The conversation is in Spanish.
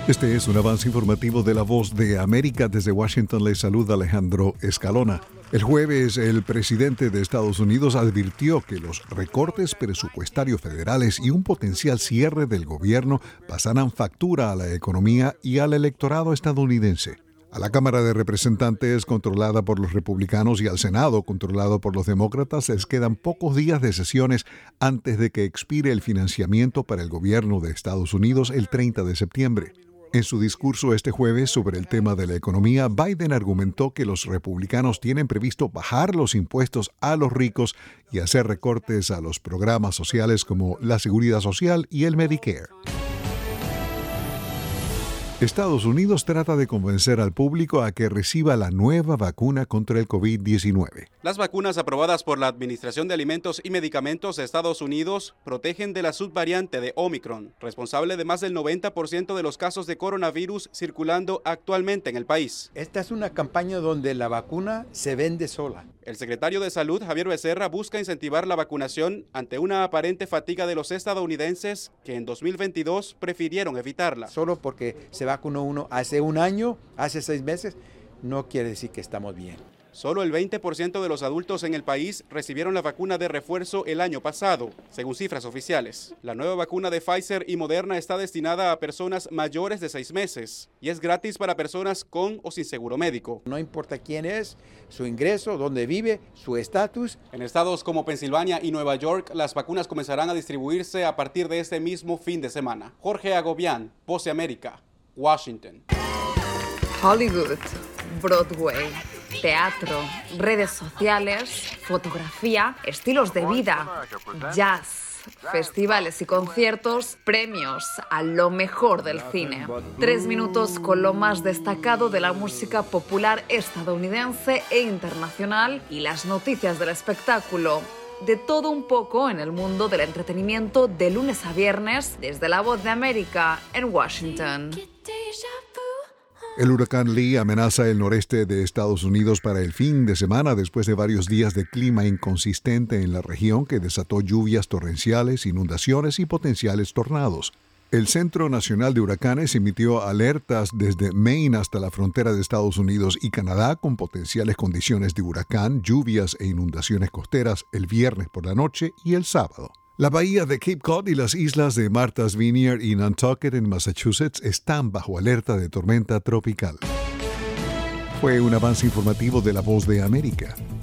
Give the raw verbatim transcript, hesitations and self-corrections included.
Este es un avance informativo de La Voz de América. Desde Washington les saluda Alejandro Escalona. El jueves, el presidente de Estados Unidos advirtió que los recortes presupuestarios federales y un potencial cierre del gobierno pasarán factura a la economía y al electorado estadounidense. A la Cámara de Representantes, controlada por los republicanos, y al Senado, controlado por los demócratas, les quedan pocos días de sesiones antes de que expire el financiamiento para el gobierno de Estados Unidos el treinta de septiembre. En su discurso este jueves sobre el tema de la economía, Biden argumentó que los republicanos tienen previsto bajar los impuestos a los ricos y hacer recortes a los programas sociales como la Seguridad Social y el Medicare. Estados Unidos trata de convencer al público a que reciba la nueva vacuna contra el covid diecinueve. Las vacunas aprobadas por la Administración de Alimentos y Medicamentos de Estados Unidos protegen de la subvariante de Omicron, responsable de más del noventa por ciento de los casos de coronavirus circulando actualmente en el país. Esta es una campaña donde la vacuna se vende sola. El secretario de Salud, Javier Becerra, busca incentivar la vacunación ante una aparente fatiga de los estadounidenses que en dos mil veintidós prefirieron evitarla. Solo porque se vacunó uno hace un año, hace seis meses, no quiere decir que estamos bien. Solo el veinte por ciento de los adultos en el país recibieron la vacuna de refuerzo el año pasado, según cifras oficiales. La nueva vacuna de Pfizer y Moderna está destinada a personas mayores de seis meses y es gratis para personas con o sin seguro médico. No importa quién es, su ingreso, dónde vive, su estatus. En estados como Pensilvania y Nueva York, las vacunas comenzarán a distribuirse a partir de este mismo fin de semana. Jorge Agobián, Voz de América, Washington. Hollywood, Broadway, teatro, redes sociales, fotografía, estilos de vida, jazz, festivales y conciertos, premios a lo mejor del cine. Tres minutos con lo más destacado de la música popular estadounidense e internacional y las noticias del espectáculo. De todo un poco en el mundo del entretenimiento de lunes a viernes desde La Voz de América en Washington. El huracán Lee amenaza el noreste de Estados Unidos para el fin de semana después de varios días de clima inconsistente en la región que desató lluvias torrenciales, inundaciones y potenciales tornados. El Centro Nacional de Huracanes emitió alertas desde Maine hasta la frontera de Estados Unidos y Canadá con potenciales condiciones de huracán, lluvias e inundaciones costeras el viernes por la noche y el sábado. La bahía de Cape Cod y las islas de Martha's Vineyard y Nantucket en Massachusetts están bajo alerta de tormenta tropical. Fue un avance informativo de La Voz de América.